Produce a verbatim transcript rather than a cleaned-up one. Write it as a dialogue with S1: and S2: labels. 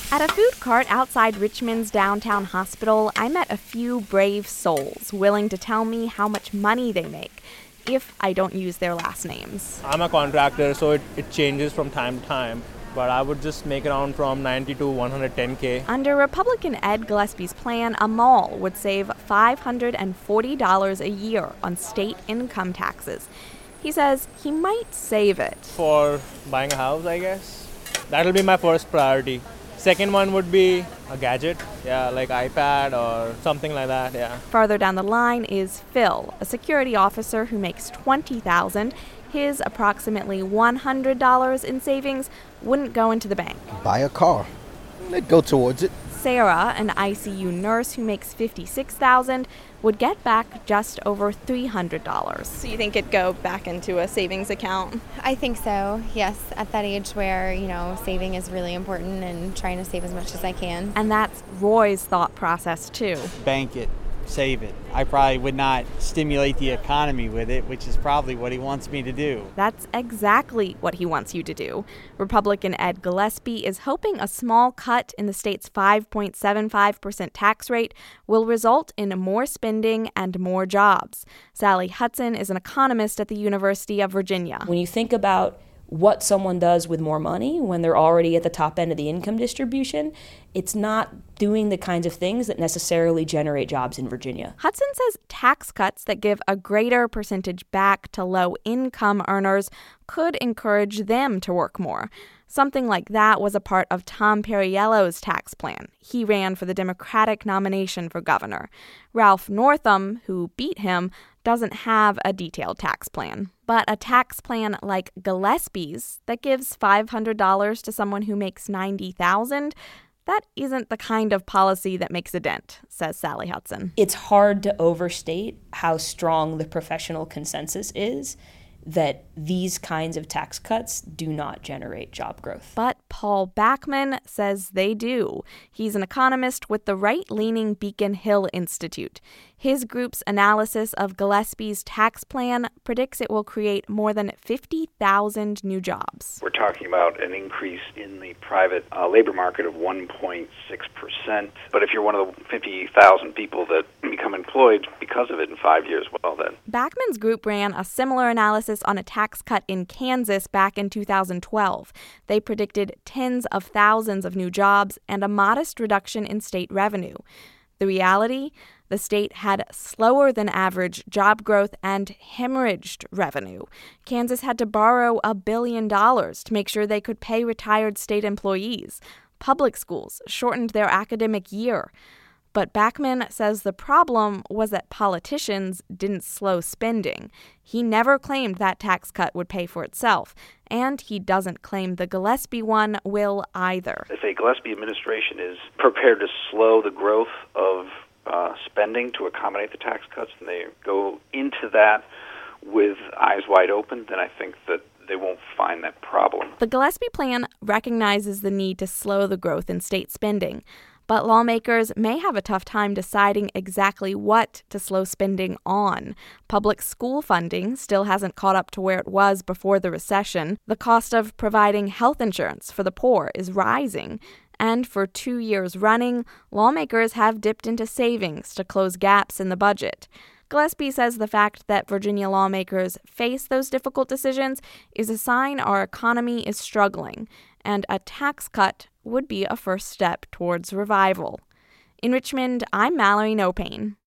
S1: At a food cart outside Richmond's downtown hospital, I met a few brave souls willing to tell me how much money they make if I don't use their last names.
S2: I'm a contractor, so it, it changes from time to time, but I would just make around from ninety to one hundred ten K.
S1: Under Republican Ed Gillespie's plan, a mall would save five hundred forty dollars a year on state income taxes. He says he might save it.
S2: For buying a house, I guess. That'll be my first priority. Second one would be a gadget, yeah, like iPad or something like that, yeah.
S1: Farther down the line is Phil, a security officer who makes twenty thousand dollars. His approximately one hundred dollars in savings wouldn't go into the bank.
S3: Buy a car. It'd go towards it.
S1: Sarah, an I C U nurse who makes fifty-six thousand dollars, would get back just over three hundred dollars.
S4: So you think it'd go back into a savings account?
S5: I think so, yes. At that age where, you know, saving is really important and trying to save as much as I can.
S1: And that's Roy's thought process, too.
S6: Bank it. Save it. I probably would not stimulate the economy with it, which is probably what he wants me to do.
S1: That's exactly what he wants you to do. Republican Ed Gillespie is hoping a small cut in the state's five point seven five percent tax rate will result in more spending and more jobs. Sally Hudson is an economist at the University of Virginia.
S7: When you think about what someone does with more money when they're already at the top end of the income distribution, it's not doing the kinds of things that necessarily generate jobs in Virginia.
S1: Hudson says tax cuts that give a greater percentage back to low-income earners could encourage them to work more. Something like that was a part of Tom Perriello's tax plan. He ran for the Democratic nomination for governor. Ralph Northam, who beat him, doesn't have a detailed tax plan. But a tax plan like Gillespie's that gives five hundred dollars to someone who makes ninety thousand dollars, that isn't the kind of policy that makes a dent, says Sally Hudson.
S7: It's hard to overstate how strong the professional consensus is that these kinds of tax cuts do not generate job growth.
S1: But Paul Bachman says they do. He's an economist with the right-leaning Beacon Hill Institute. His group's analysis of Gillespie's tax plan predicts it will create more than fifty thousand new jobs.
S8: We're talking about an increase in the private uh, labor market of one point six percent. But if you're one of the fifty thousand people that become employed because of it in five years, well then.
S1: Bachman's group ran a similar analysis on a tax cut in Kansas back in two thousand twelve. They predicted tens of thousands of new jobs and a modest reduction in state revenue. The reality? The state had slower than average job growth and hemorrhaged revenue. Kansas had to borrow a billion dollars to make sure they could pay retired state employees. Public schools shortened their academic year. But Bachman says the problem was that politicians didn't slow spending. He never claimed that tax cut would pay for itself, and he doesn't claim the Gillespie one will either.
S8: If a Gillespie administration is prepared to slow the growth of uh, spending to accommodate the tax cuts, and they go into that with eyes wide open, then I think that they won't find that problem.
S1: The Gillespie plan recognizes the need to slow the growth in state spending, but lawmakers may have a tough time deciding exactly what to slow spending on. Public school funding still hasn't caught up to where it was before the recession. The cost of providing health insurance for the poor is rising. And for two years running, lawmakers have dipped into savings to close gaps in the budget. Gillespie says the fact that Virginia lawmakers face those difficult decisions is a sign our economy is struggling, and a tax cut would be a first step towards revival. In Richmond, I'm Mallory Nopane.